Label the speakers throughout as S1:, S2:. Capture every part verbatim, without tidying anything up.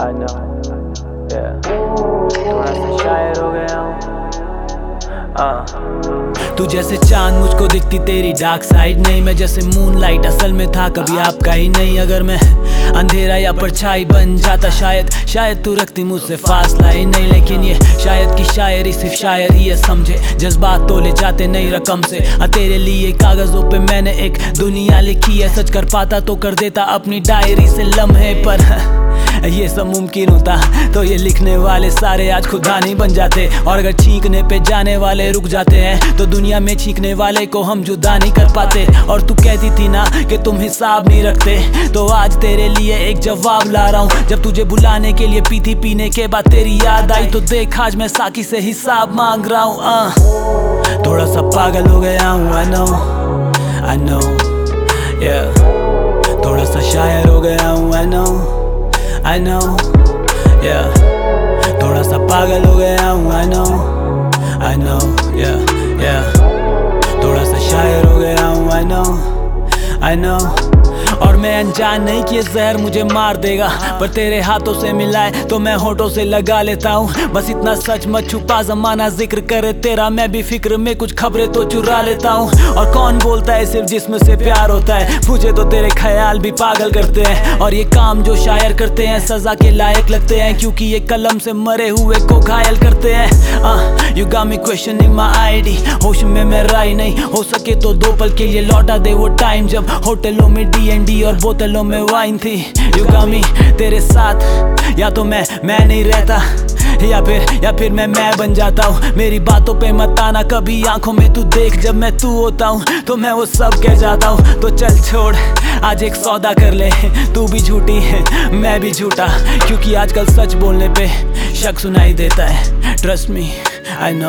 S1: I know, yeah. थोड़ा सा शायर हो गया हूँ। uh.
S2: तू जैसे चांद मुझको दिखती तेरी डार्क साइड नहीं, मैं जैसे मून लाइट असल में था कभी आपका ही नहीं। अगर मैं अंधेरा या परछाई बन जाता शायद शायद तू रखती मुझसे फासला ही नहीं। लेकिन ये शायद की शायरी सिर्फ शायरी है, समझे जज्बात तोले जाते नहीं रकम से। आ तेरे लिए कागजों पे मैंने एक दुनिया लिखी है, सच कर पाता तो कर देता अपनी डायरी से लम्हे, पर ये सब मुमकिन होता तो ये लिखने वाले सारे आज खुदा नहीं बन जाते। और अगर छींकने पे जाने वाले रुक जाते हैं तो दुनिया में छींकने वाले को हम जुदा नहीं कर पाते। और तू कहती थी ना कि तुम हिसाब नहीं रखते, तो आज तेरे लिए एक जवाब ला रहा हूँ। जब तुझे बुलाने के लिए पी थी, पीने के बाद तेरी याद आई, तो देख आज मैं साकी से हिसाब मांग रहा हूँ। थोड़ा सा पागल हो गया हूँ, I know, I know, yeah. थोड़ा सा शायर हो गया हूँ, I know, I know, yeah. थोड़ा सा पागल हो गया हूँ, I know, I know, yeah, yeah. थोड़ा सा शायर हो गया हूँ, I know, I know. और मैं अनजान नहीं कि ये जहर मुझे मार देगा, पर तेरे हाथों से मिलाए तो मैं होठों से लगा लेता हूँ। बस इतना सच मत छुपा, ज़माना जिक्र करे तेरा, मैं भी फिक्र में कुछ खबरें तो चुरा लेता हूँ। और कौन बोलता है सिर्फ जिस्म से प्यार होता है, मुझे तो तेरे ख्याल भी पागल करते हैं। और ये काम जो शायर करते हैं सजा के लायक लगते हैं, क्योंकि ये कलम से मरे हुए को घायल करते हैं। You got me questioning my ID, होश में मैं राय नहीं, हो सके तो दो पल के लिए लौटा दे वो टाइम जब होटलों में डी एन डी और बोतलों में वाइन थी। यू गॉट मी तेरे साथ, या तो मैं मैं नहीं रहता, या फिर या फिर मैं मैं बन जाता हूँ। मेरी बातों पे मत आना कभी, आंखों में तू देख जब मैं तू होता हूँ तो मैं वो सब कह जाता हूँ। तो चल छोड़ आज एक सौदा कर ले, तू भी झूठी है मैं भी झूठा, क्योंकि आजकल सच बोलने पे शक सुनाई देता है। ट्रस्ट मी, आई नो,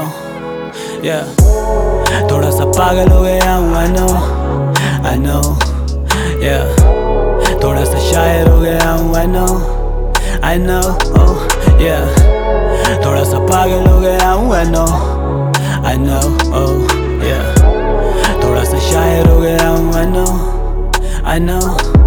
S2: या थोड़ा सा पागल हो गया हूँ, आई नो, आई नो, या थोड़ा सा शायर हो गया हूँ, I know, I know, oh yeah. थोड़ा सा पागल हो गया हूँ, I know, I know, oh yeah. थोड़ा सा शायर हो गया हूँ, I know, I know.